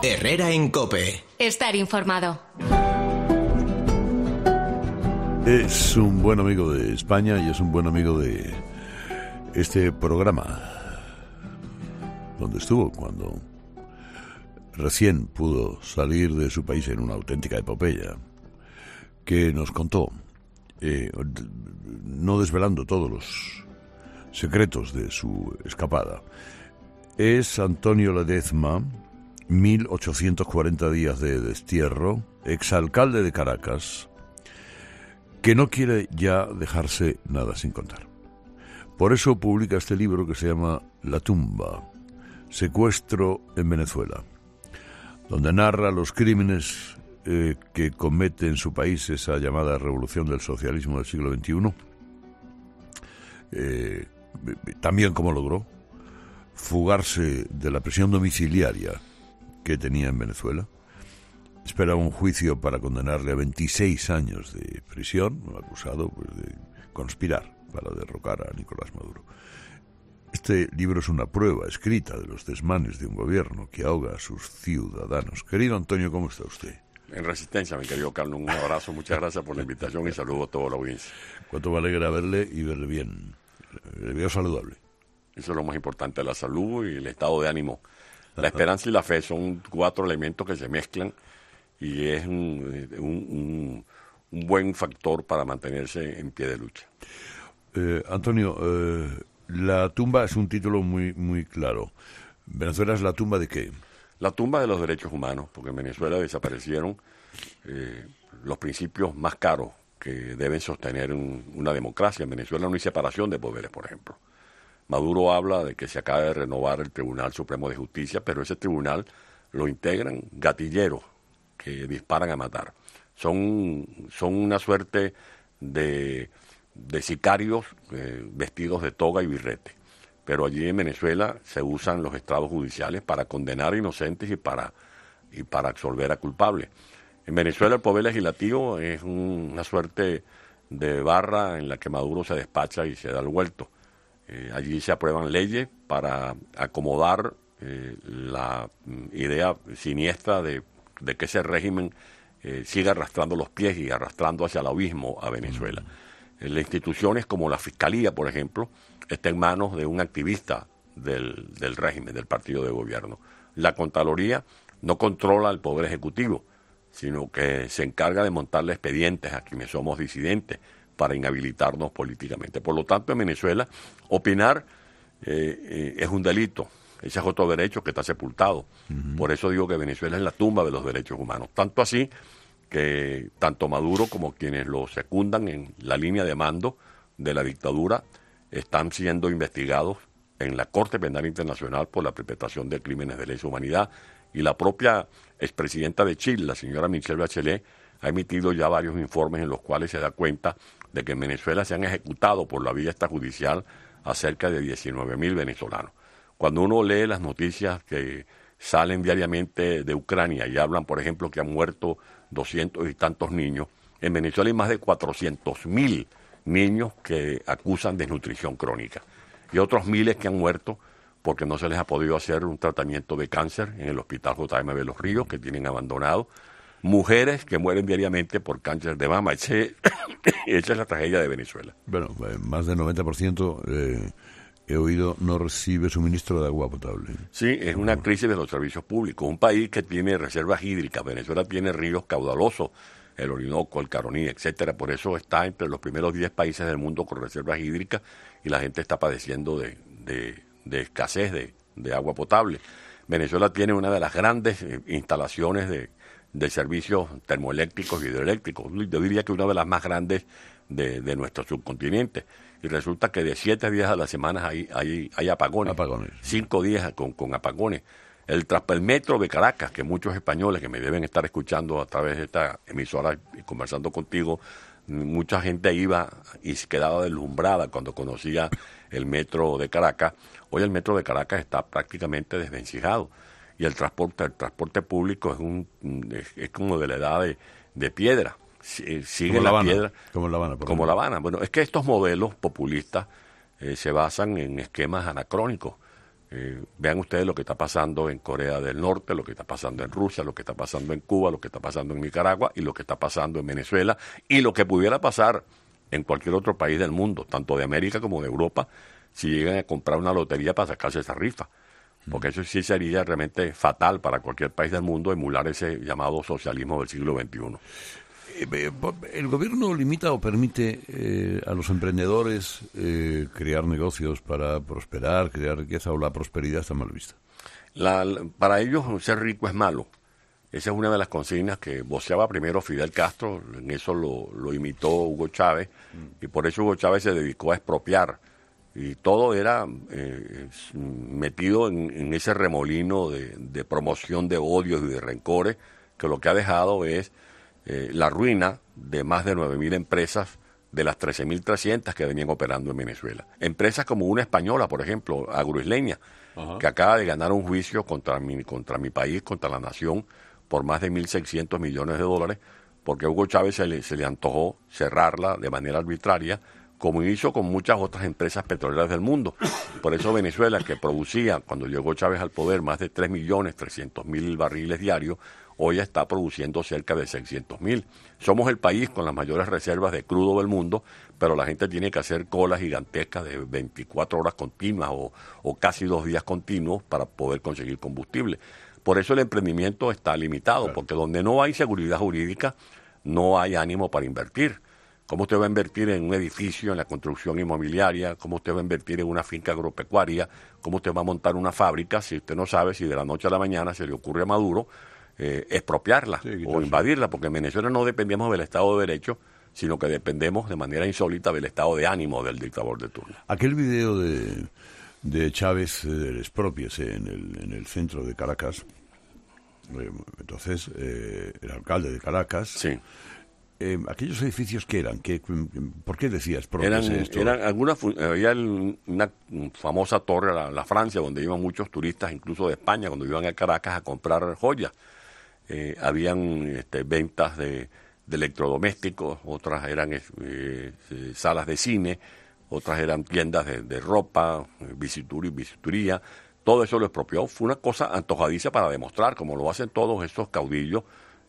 Herrera en COPE. Estar informado. Es un buen amigo de España y es un buen amigo de este programa, donde estuvo cuando recién pudo salir de su país en una auténtica epopeya, que nos contó, no desvelando todos los secretos de su escapada. Es Antonio Ledezma, 1840 días de destierro, exalcalde de Caracas, que no quiere ya dejarse nada sin contar. Por eso publica este libro que se llama La tumba, secuestro en Venezuela, donde narra los crímenes que comete en su país esa llamada revolución del socialismo del siglo XXI, también cómo logró fugarse de la prisión domiciliaria que tenía en Venezuela. Espera un juicio para condenarle a 26 años de prisión, acusado de conspirar para derrocar a Nicolás Maduro. Este libro es una prueba escrita de los desmanes de un gobierno que ahoga a sus ciudadanos. Querido Antonio, ¿cómo está usted? En resistencia, mi querido Carlos, un abrazo, muchas gracias por la invitación y saludo a toda la audiencia. Cuánto me alegra verle y verle bien. Le veo saludable. Eso es lo más importante, la salud y el estado de ánimo. La esperanza y la fe son 4 elementos que se mezclan y es un buen factor para mantenerse en pie de lucha. Antonio, La tumba es un título muy, muy claro. ¿Venezuela es la tumba de qué? La tumba de los derechos humanos, porque en Venezuela desaparecieron los principios más caros que deben sostener una democracia. En Venezuela no hay separación de poderes, por ejemplo. Maduro habla de que se acaba de renovar el Tribunal Supremo de Justicia, pero ese tribunal lo integran gatilleros que disparan a matar. Son una suerte de sicarios vestidos de toga y birrete. Pero allí en Venezuela se usan los estrados judiciales para condenar a inocentes y para absolver a culpables. En Venezuela el poder legislativo es una suerte de barra en la que Maduro se despacha y se da el vuelto. Allí se aprueban leyes para acomodar la idea siniestra de que ese régimen siga arrastrando los pies y arrastrando hacia el abismo a Venezuela. Las instituciones como la Fiscalía, por ejemplo, está en manos de un activista del régimen, del partido de gobierno. La Contraloría no controla el Poder Ejecutivo, sino que se encarga de montarle expedientes a quienes somos disidentes para inhabilitarnos políticamente. Por lo tanto, en Venezuela, opinar es un delito. Ese es otro derecho que está sepultado. Uh-huh. Por eso digo que Venezuela es la tumba de los derechos humanos. Tanto así que tanto Maduro como quienes lo secundan en la línea de mando de la dictadura están siendo investigados en la Corte Penal Internacional por la perpetración de crímenes de lesa humanidad. Y la propia expresidenta de Chile, la señora Michelle Bachelet, ha emitido ya varios informes en los cuales se da cuenta de que en Venezuela se han ejecutado por la vía extrajudicial a cerca de 19.000 venezolanos. Cuando uno lee las noticias que salen diariamente de Ucrania y hablan, por ejemplo, que han muerto 200 y tantos niños, en Venezuela hay más de 400.000 niños que acusan desnutrición crónica y otros miles que han muerto porque no se les ha podido hacer un tratamiento de cáncer en el Hospital J.M. de los Ríos, que tienen abandonado. Mujeres que mueren diariamente por cáncer de mama. Esa es la tragedia de Venezuela. Bueno, más del 90%, he oído, no recibe suministro de agua potable. Sí, es una crisis de los servicios públicos. Un país que tiene reservas hídricas. Venezuela tiene ríos caudalosos, el Orinoco, el Caroní, etcétera. Por eso está entre los primeros 10 países del mundo con reservas hídricas y la gente está padeciendo de escasez de agua potable. Venezuela tiene una de las grandes instalaciones de servicios termoeléctricos y hidroeléctricos. Yo diría que una de las más grandes de nuestro subcontinente. Y resulta que de 7 días a la semana hay apagones. 5 días con apagones. El metro de Caracas, que muchos españoles que me deben estar escuchando a través de esta emisora y conversando contigo, mucha gente iba y se quedaba deslumbrada cuando conocía el metro de Caracas. Hoy el metro de Caracas está prácticamente desvencijado y el transporte público es como de la edad de piedra. Sigue como la piedra. Como La Habana. Como La Habana. Bueno, es que estos modelos populistas se basan en esquemas anacrónicos. Vean ustedes lo que está pasando en Corea del Norte, lo que está pasando en Rusia, lo que está pasando en Cuba, lo que está pasando en Nicaragua y lo que está pasando en Venezuela y lo que pudiera pasar en cualquier otro país del mundo, tanto de América como de Europa, si llegan a comprar una lotería para sacarse esa rifa. Porque eso sí sería realmente fatal para cualquier país del mundo emular ese llamado socialismo del siglo XXI. ¿El gobierno limita o permite a los emprendedores crear negocios para prosperar, crear riqueza, o la prosperidad está mal vista? Para ellos ser rico es malo. Esa es una de las consignas que voceaba primero Fidel Castro, en eso lo imitó Hugo Chávez, y por eso Hugo Chávez se dedicó a expropiar. Y todo era metido en ese remolino de promoción de odios y de rencores, que lo que ha dejado es la ruina de más de 9.000 empresas de las 13.300 que venían operando en Venezuela. Empresas como una española, por ejemplo, agroisleña, que acaba de ganar un juicio contra mi país, contra la nación, por más de 1.600 millones de dólares, porque a Hugo Chávez se le antojó cerrarla de manera arbitraria, como hizo con muchas otras empresas petroleras del mundo. Por eso Venezuela, que producía, cuando llegó Chávez al poder, más de 3.300.000 barriles diarios, hoy está produciendo cerca de 600.000. Somos el país con las mayores reservas de crudo del mundo, pero la gente tiene que hacer colas gigantescas de 24 horas continuas o casi 2 días continuos para poder conseguir combustible. Por eso el emprendimiento está limitado, claro, porque donde no hay seguridad jurídica, no hay ánimo para invertir. ¿Cómo usted va a invertir en un edificio, en la construcción inmobiliaria? ¿Cómo usted va a invertir en una finca agropecuaria? ¿Cómo usted va a montar una fábrica si usted no sabe si de la noche a la mañana se le ocurre a Maduro expropiarla o invadirla? Porque en Venezuela no dependemos del Estado de Derecho, sino que dependemos de manera insólita del estado de ánimo del dictador de turno. Aquel video de Chávez del expropiese en el centro de Caracas, entonces el alcalde de Caracas... Sí. ¿Aquellos edificios qué eran? ¿Por qué decías esto? Había una famosa torre, la Francia, donde iban muchos turistas, incluso de España, cuando iban a Caracas a comprar joyas. Habían ventas de electrodomésticos, otras eran salas de cine, otras eran tiendas de ropa, visituría. Todo eso lo expropió. Fue una cosa antojadiza para demostrar, como lo hacen todos estos caudillos,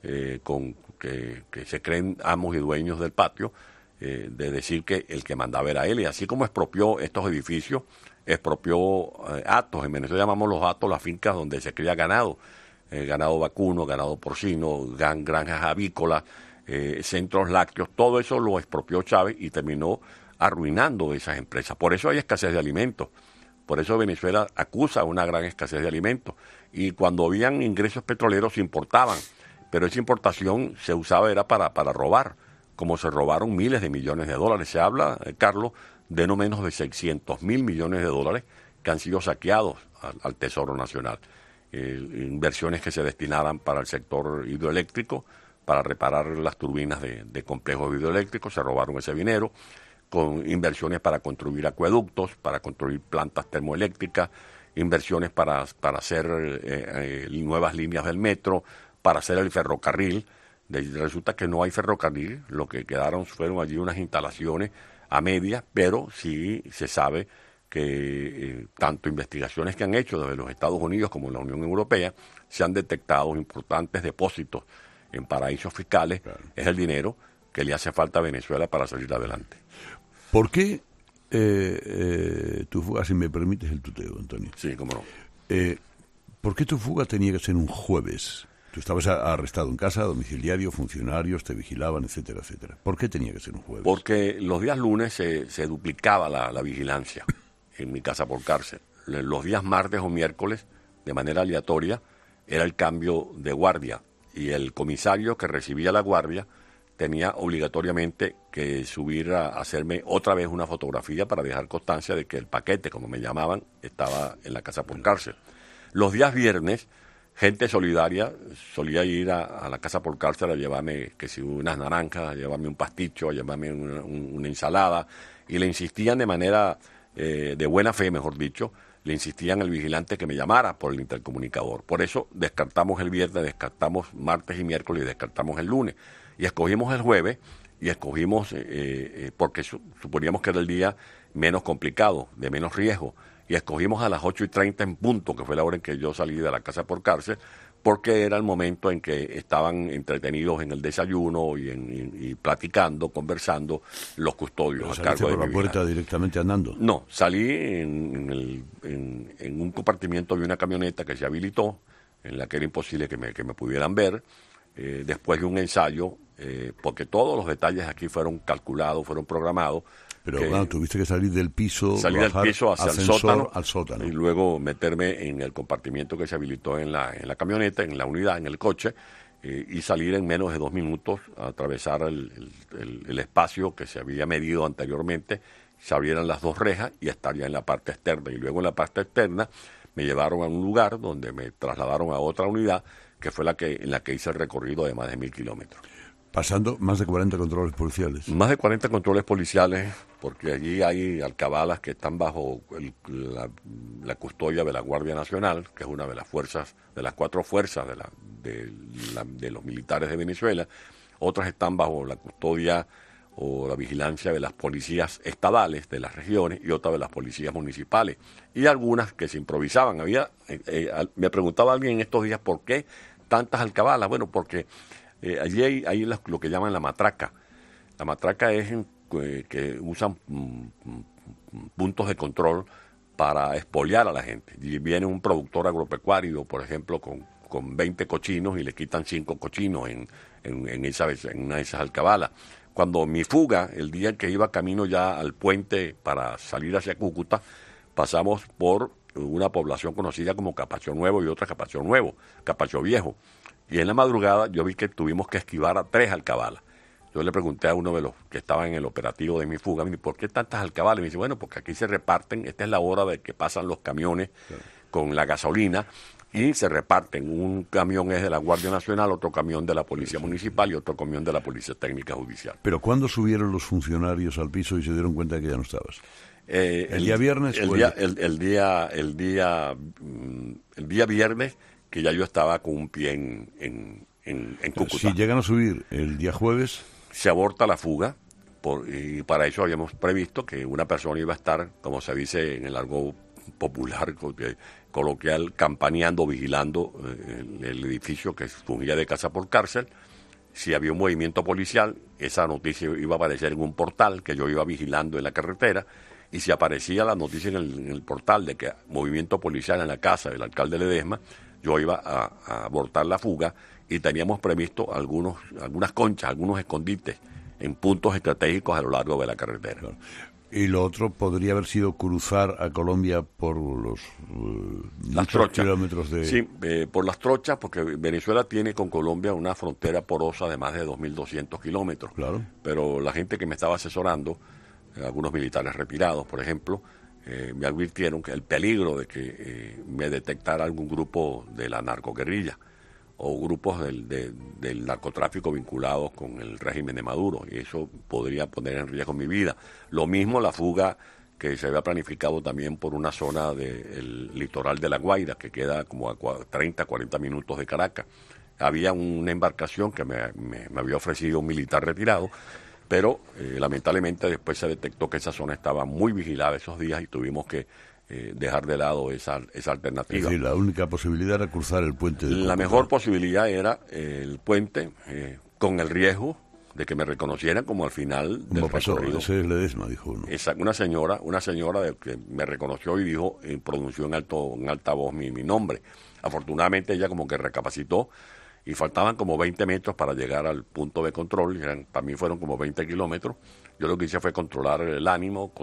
que se creen amos y dueños del patio, de decir que el que mandaba era él. Y así como expropió estos edificios, expropió hatos. En Venezuela llamamos los hatos las fincas donde se cría ganado, ganado vacuno, ganado porcino, granjas avícolas, centros lácteos. Todo eso lo expropió Chávez y terminó arruinando esas empresas. Por eso hay escasez de alimentos. Por eso Venezuela acusa una gran escasez de alimentos. Y cuando habían ingresos petroleros se importaban. Pero esa importación se usaba era para robar, como se robaron miles de millones de dólares. Se habla, Carlos, de no menos de 600.000 millones de dólares que han sido saqueados al Tesoro Nacional. Inversiones que se destinaran para el sector hidroeléctrico, para reparar las turbinas de complejos hidroeléctricos, se robaron ese dinero, con inversiones para construir acueductos, para construir plantas termoeléctricas, inversiones para hacer nuevas líneas del metro, para hacer el ferrocarril. Resulta que no hay ferrocarril, lo que quedaron fueron allí unas instalaciones a medias, pero sí se sabe que tanto investigaciones que han hecho desde los Estados Unidos como en la Unión Europea, se han detectado importantes depósitos en paraísos fiscales. Claro. Es el dinero que le hace falta a Venezuela para salir adelante. ¿Por qué tu fuga, si me permites el tuteo, Antonio? Sí, cómo no. ¿Por qué tu fuga tenía que ser un jueves? Tú estabas arrestado en casa, domiciliario, funcionarios te vigilaban, etcétera, etcétera. ¿Por qué tenía que ser un jueves? Porque los días lunes se duplicaba la vigilancia en mi casa por cárcel. Los días martes o miércoles, de manera aleatoria, era el cambio de guardia. Y el comisario que recibía la guardia tenía obligatoriamente que subir a hacerme otra vez una fotografía para dejar constancia de que el paquete, como me llamaban, estaba en la casa por cárcel. Los días viernes, gente solidaria solía ir a la casa por cárcel a llevarme, que si unas naranjas, a llevarme un pasticho, a llevarme una ensalada, y le insistían de manera de buena fe, mejor dicho, le insistían al vigilante que me llamara por el intercomunicador. Por eso descartamos el viernes, descartamos martes y miércoles y descartamos el lunes. Y escogimos el jueves y escogimos porque suponíamos que era el día menos complicado, de menos riesgo. y escogimos a las 8:30 en punto, que fue la hora en que yo salí de la casa por cárcel, porque era el momento en que estaban entretenidos en el desayuno y platicando, conversando los custodios. ¿Pero saliste por la puerta directamente andando? No, salí en un compartimiento de una camioneta que se habilitó, en la que era imposible que me pudieran ver, después de un ensayo, porque todos los detalles aquí fueron calculados, fueron programados. Pero claro, tuviste que salir del piso, salir del piso hacia al sótano. Y luego meterme en el compartimiento que se habilitó en la camioneta, en la unidad, en el coche, y salir en menos de 2 minutos, a atravesar el espacio que se había medido anteriormente, se abrieran las 2 rejas y estaría en la parte externa. Y luego en la parte externa me llevaron a un lugar donde me trasladaron a otra unidad, que fue en la que hice el recorrido de más de 1.000 kilómetros. Pasando más de 40 controles policiales. Más de 40 controles policiales, porque allí hay alcabalas que están bajo la custodia de la Guardia Nacional, que es una de las fuerzas, de las 4 fuerzas de los militares de Venezuela. Otras están bajo la custodia o la vigilancia de las policías estadales de las regiones y otras de las policías municipales. Y algunas que se improvisaban. Me preguntaba alguien en estos días por qué tantas alcabalas. Bueno, porque allí hay lo que llaman la matraca. La matraca es que usan puntos de control para expoliar a la gente. Y viene un productor agropecuario, por ejemplo, con 20 cochinos y le quitan 5 cochinos en una de esas alcabalas. Cuando mi fuga, el día en que iba camino ya al puente para salir hacia Cúcuta, pasamos por una población conocida como Capacho Nuevo y otra Capacho Viejo. Y en la madrugada yo vi que tuvimos que esquivar a 3 alcabalas. Yo le pregunté a uno de los que estaban en el operativo de mi fuga, me dice, ¿por qué tantas alcabalas? Y me dice, bueno, porque aquí se reparten, esta es la hora de que pasan los camiones con la gasolina y se reparten. Un camión es de la Guardia Nacional, otro camión de la Policía Municipal y otro camión de la Policía Técnica Judicial. ¿Pero cuándo subieron los funcionarios al piso y se dieron cuenta de que ya no estabas? ¿El día viernes? El día viernes, que ya yo estaba con un pie en Cúcuta. Si llegan a subir el día jueves, se aborta la fuga, y para eso habíamos previsto que una persona iba a estar, como se dice en el argot popular, coloquial, campaneando, vigilando el edificio que fungía de casa por cárcel. Si había un movimiento policial, esa noticia iba a aparecer en un portal que yo iba vigilando en la carretera, y si aparecía la noticia en el portal de que movimiento policial en la casa del alcalde Ledesma, yo iba a abortar la fuga, y teníamos previsto algunas conchas, algunos escondites en puntos estratégicos a lo largo de la carretera. Claro. Y lo otro podría haber sido cruzar a Colombia por las trochas, kilómetros de... Sí, por las trochas, porque Venezuela tiene con Colombia una frontera porosa de más de 2.200 kilómetros. Claro. Pero la gente que me estaba asesorando, algunos militares retirados, por ejemplo, me advirtieron que el peligro de que me detectara algún grupo de la narcoguerrilla o grupos del narcotráfico vinculados con el régimen de Maduro, y eso podría poner en riesgo mi vida. Lo mismo la fuga que se había planificado también por una zona del litoral de La Guaira, que queda como a 30, 40 minutos de Caracas. Había una embarcación que me había ofrecido un militar retirado, pero lamentablemente después se detectó que esa zona estaba muy vigilada esos días y tuvimos que dejar de lado esa alternativa. Es decir, la única posibilidad era cruzar el puente de Cúcuta. La mejor posibilidad era el puente, con el riesgo de que me reconocieran como al final del recorrido. Ese es Ledesma, dijo uno. Una señora que me reconoció y dijo, pronunció en alta voz mi nombre. Afortunadamente ella como que recapacitó y faltaban como 20 metros para llegar al punto de control. Para mí fueron como 20 kilómetros. Yo lo que hice fue controlar el ánimo,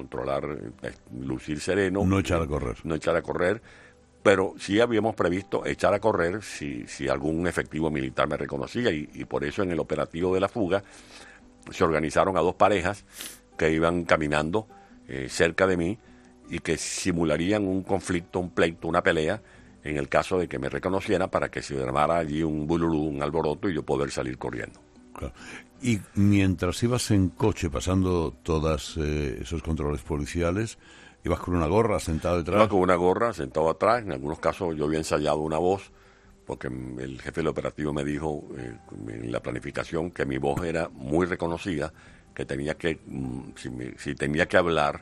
lucir sereno. No echar a correr. No echar a correr, pero sí habíamos previsto echar a correr si algún efectivo militar me reconocía, y por eso en el operativo de la fuga se organizaron a 2 parejas que iban caminando cerca de mí y que simularían un conflicto, un pleito, una pelea, en el caso de que me reconociera, para que se armara allí un bululú, un alboroto, y yo poder salir corriendo. Claro. Y mientras ibas en coche pasando todos esos controles policiales, ¿ibas con una gorra sentado detrás? Iba con una gorra sentado atrás. En algunos casos yo había ensayado una voz, porque el jefe del operativo me dijo en la planificación que mi voz era muy reconocida, que tenía que, si tenía que hablar,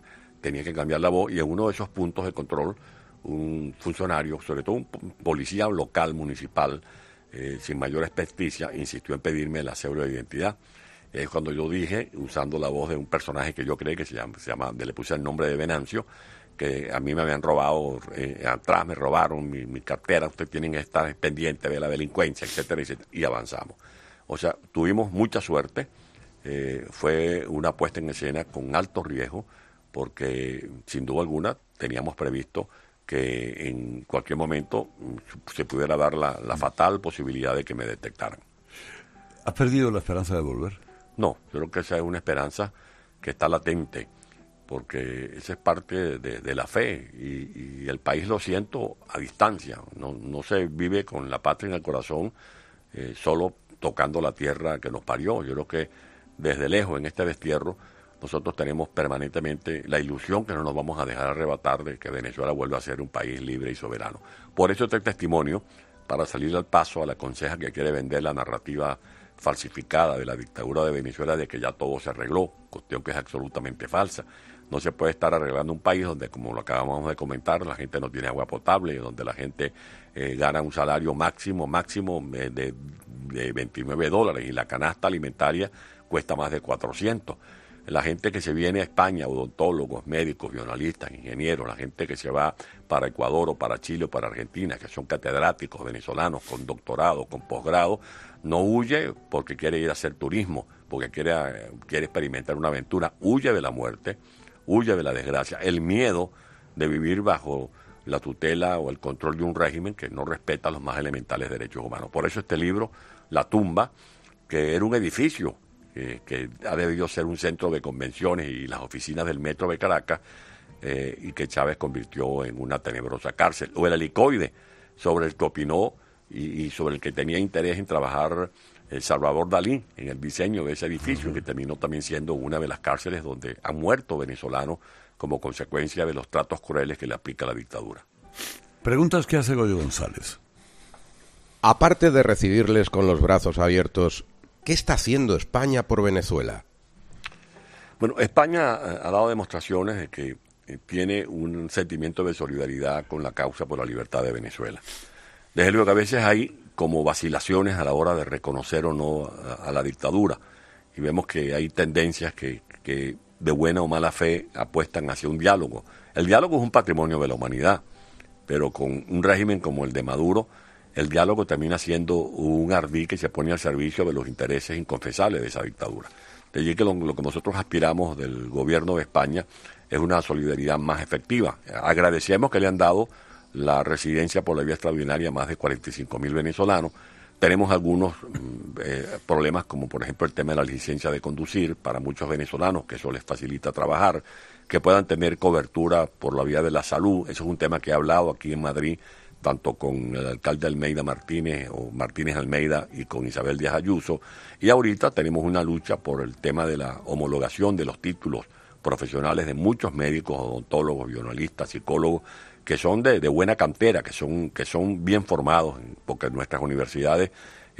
tenía que cambiar la voz, y en uno de esos puntos de control, un funcionario, sobre todo un policía local, municipal, sin mayor experticia, insistió en pedirme la cédula de identidad. Es cuando yo dije, usando la voz de un personaje que yo creí que se llama, le puse el nombre de Venancio, que a mí me habían robado, atrás me robaron mi cartera, ustedes tienen que estar pendientes de la delincuencia, etcétera, etcétera, y avanzamos. O sea, tuvimos mucha suerte, fue una puesta en escena con alto riesgo, porque sin duda alguna teníamos previsto que en cualquier momento se pudiera dar la fatal posibilidad de que me detectaran. ¿Has perdido la esperanza de volver? No, yo creo que esa es una esperanza que está latente, porque esa es parte de la fe, y el país lo siento a distancia, no se vive con la patria en el corazón, solo tocando la tierra que nos parió. Yo creo que desde lejos, en este destierro, nosotros tenemos permanentemente la ilusión que no nos vamos a dejar arrebatar de que Venezuela vuelva a ser un país libre y soberano. Por eso este testimonio, para salir al paso a la conseja que quiere vender la narrativa falsificada de la dictadura de Venezuela de que ya todo se arregló, cuestión que es absolutamente falsa. No se puede estar arreglando un país donde, como lo acabamos de comentar, la gente no tiene agua potable, donde la gente gana un salario máximo de $29, y la canasta alimentaria cuesta más de 400. La gente que se viene a España, odontólogos, médicos, bioanalistas, ingenieros, la gente que se va para Ecuador o para Chile o para Argentina, que son catedráticos venezolanos con doctorado, con posgrado, no huye porque quiere ir a hacer turismo, porque quiere experimentar una aventura, huye de la muerte, huye de la desgracia, el miedo de vivir bajo la tutela o el control de un régimen que no respeta los más elementales derechos humanos. Por eso este libro, La Tumba, que era un edificio que ha debido ser un centro de convenciones y las oficinas del Metro de Caracas, y que Chávez convirtió en una tenebrosa cárcel. O el Helicoide, sobre el que opinó y sobre el que tenía interés en trabajar Salvador Dalí, en el diseño de ese edificio, que terminó también siendo una de las cárceles donde han muerto venezolanos como consecuencia de los tratos crueles que le aplica la dictadura. Preguntas que hace Goyo González. Aparte de recibirles con los brazos abiertos, ¿qué está haciendo España por Venezuela? Bueno, España ha dado demostraciones de que tiene un sentimiento de solidaridad con la causa por la libertad de Venezuela. Desde luego que a veces hay como vacilaciones a la hora de reconocer o no a la dictadura, y vemos que hay tendencias que de buena o mala fe apuestan hacia un diálogo. El diálogo es un patrimonio de la humanidad, pero con un régimen como el de Maduro, el diálogo termina siendo un ardid que se pone al servicio de los intereses inconfesables de esa dictadura. De allí que lo que nosotros aspiramos del gobierno de España es una solidaridad más efectiva. Agradecemos que le han dado la residencia por la vía extraordinaria a más de 45.000 venezolanos. Tenemos algunos problemas, como por ejemplo el tema de la licencia de conducir para muchos venezolanos, que eso les facilita trabajar, que puedan tener cobertura por la vía de la salud. Eso es un tema que he hablado aquí en Madrid, tanto con el alcalde Almeida Martínez o Martínez Almeida y con Isabel Díaz Ayuso. Y ahorita tenemos una lucha por el tema de la homologación de los títulos profesionales de muchos médicos, odontólogos, bioanalistas, psicólogos, que son de buena cantera, que son bien formados, porque nuestras universidades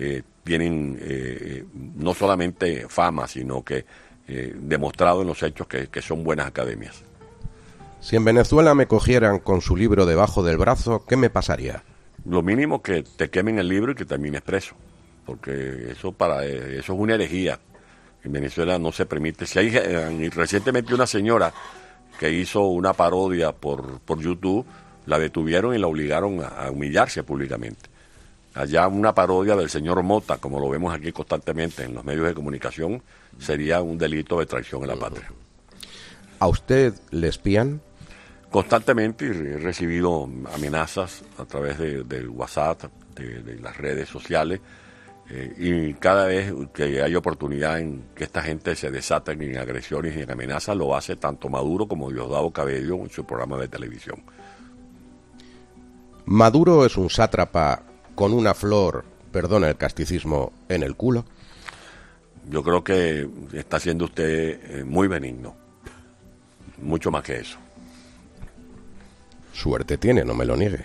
tienen no solamente fama, sino que demostrado en los hechos que son buenas academias. Si en Venezuela me cogieran con su libro debajo del brazo, ¿qué me pasaría? Lo mínimo que te quemen el libro y que termines preso, porque eso es una herejía. En Venezuela no se permite. Si hay recientemente una señora que hizo una parodia por YouTube, la detuvieron y la obligaron a humillarse públicamente. Allá una parodia del señor Mota, como lo vemos aquí constantemente en los medios de comunicación, sería un delito de traición a la patria. ¿A usted le espían? Constantemente he recibido amenazas a través del WhatsApp, de las redes sociales, y cada vez que hay oportunidad en que esta gente se desata en agresiones y en amenazas, lo hace tanto Maduro como Diosdado Cabello en su programa de televisión. ¿Maduro es un sátrapa con una flor, perdona el casticismo, en el culo? Yo creo que está siendo usted muy benigno, mucho más que eso. Suerte tiene, no me lo niegue.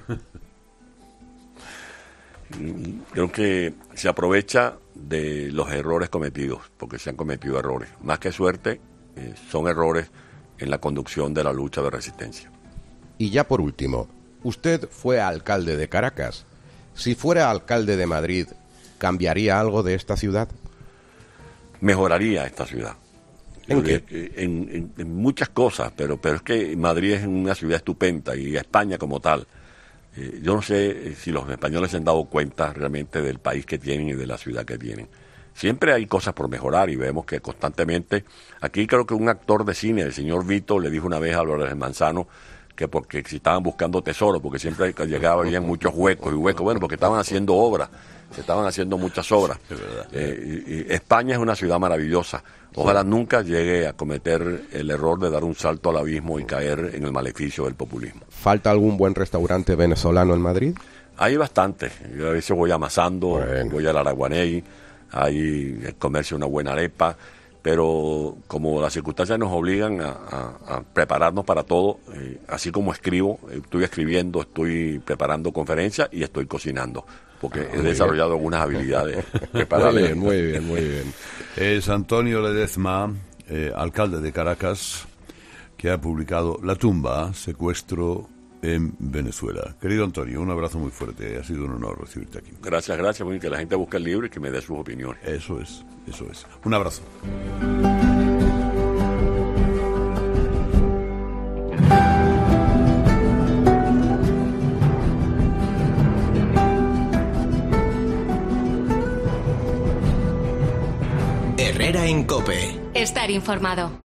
Creo que se aprovecha de los errores cometidos, porque se han cometido errores. Más que suerte, son errores en la conducción de la lucha de resistencia. Y ya por último, usted fue alcalde de Caracas. Si fuera alcalde de Madrid, ¿cambiaría algo de esta ciudad? Mejoraría esta ciudad. ¿En qué? En muchas cosas, pero es que Madrid es una ciudad estupenda y España como tal. Yo no sé si los españoles se han dado cuenta realmente del país que tienen y de la ciudad que tienen. Siempre hay cosas por mejorar y vemos que constantemente... Aquí creo que un actor de cine, el señor Vito, le dijo una vez a Álvarez Manzano que porque si estaban buscando tesoros, porque siempre llegaba, había muchos huecos, bueno, porque estaban haciendo obras, se estaban haciendo muchas obras. Y España es una ciudad maravillosa. Ojalá nunca llegue a cometer el error de dar un salto al abismo y caer en el maleficio del populismo. ¿Falta algún buen restaurante venezolano en Madrid? Hay bastante. Yo a veces voy a Masando, Bueno. voy al Araguaney, hay comercio una buena arepa, pero como las circunstancias nos obligan a prepararnos para todo, así como escribo, estoy escribiendo, estoy preparando conferencias y estoy cocinando, porque he desarrollado algunas habilidades preparadas. Muy bien. Es Antonio Ledezma, alcalde de Caracas, que ha publicado La tumba, secuestro en Venezuela. Querido Antonio, un abrazo muy fuerte. Ha sido un honor recibirte aquí. Gracias, muy que la gente busque el libro y que me dé sus opiniones. Eso es. Un abrazo. Herrera en COPE. Estar informado.